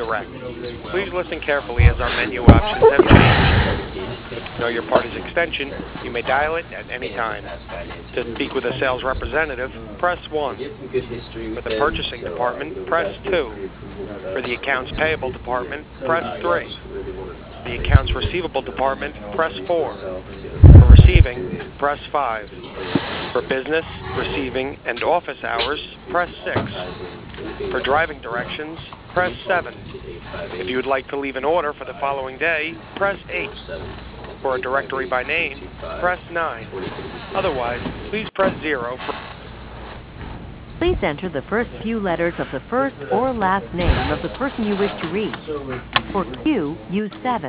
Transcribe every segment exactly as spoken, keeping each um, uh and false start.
Direct. Please listen carefully as our menu options have changed. Know your party's extension, you may dial it at any time. To speak with a sales representative, press one. For the purchasing department, press two. For the accounts payable department, press three. For the accounts receivable department, press four. For receiving, press five. For business, receiving, and office hours, press six. For driving directions, press seven. If you would like to leave an order for the following day, press eight. For a directory by name, press nine. Otherwise, please press zero. For Please enter the first few letters of the first or last name of the person you wish to reach. For Q, use seven.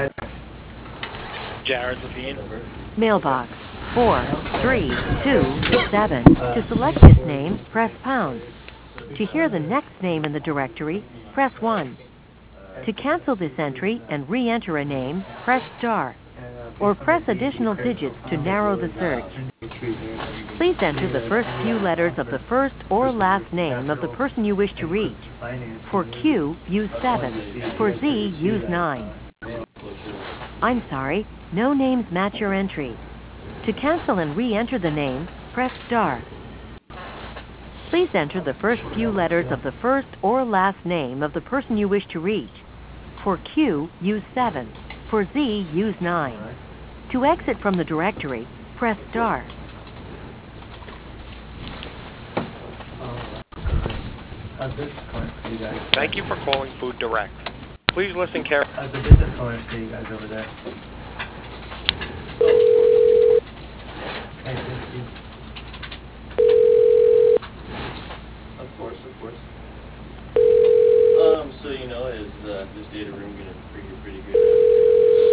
Jared Levine. Mailbox four three two seven. To select this name, press pound. To hear the next name in the directory, press one. To cancel this entry and re-enter a name, press star. Or press additional digits to narrow the search. Please enter the first few letters of the first or last name of the person you wish to reach. For Q, use seven. For Z, use nine. I'm sorry, no names match your entry. To cancel and re-enter the name, press star. Please enter the first few letters of the first or last name of the person you wish to reach. For Q, use seven. For Z, use nine. To exit from the directory, press star. Thank you for calling Food Direct. Please listen carefully. How's the business going for you guys over there? Hey, thank you. Of course, of course. Um, so you know, is uh, this data room going to bring you pretty good?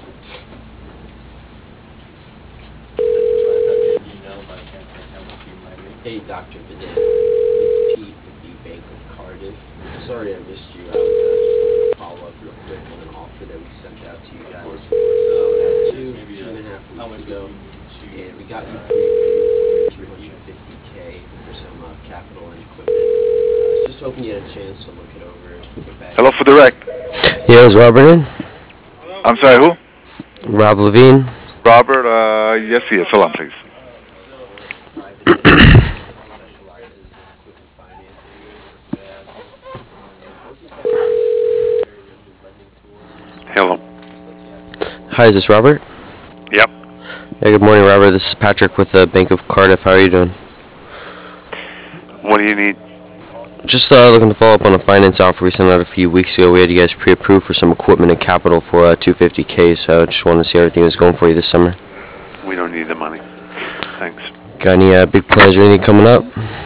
Hey, Doctor Bidet. It's Pete with the Bank of Cardiff. Sorry I missed you. I was uh, just looking to follow up real quick on an offer that we sent out to you guys uh, two, two and a half weeks ago. And we got you pre-paid for three hundred fifty K for some uh, capital and equipment. Uh, just hoping you had a chance to look it over. Get back. Hello, for Direct. Yeah, is Robert in? I'm sorry, who? Rob Levine. Robert, uh, yes, he is. Hold on, please. Hello. Hi, is this Robert? Yep. Yeah, good morning, Robert. This is Patrick with the Bank of Cardiff. How are you doing? What do you need? Just uh, looking to follow up on a finance offer we sent out a few weeks ago. We had you guys pre-approved for some equipment and capital for uh, two hundred fifty K, so I just wanted to see how everything was going for you this summer. We don't need the money. Thanks. Got any uh, big plans or anything coming up?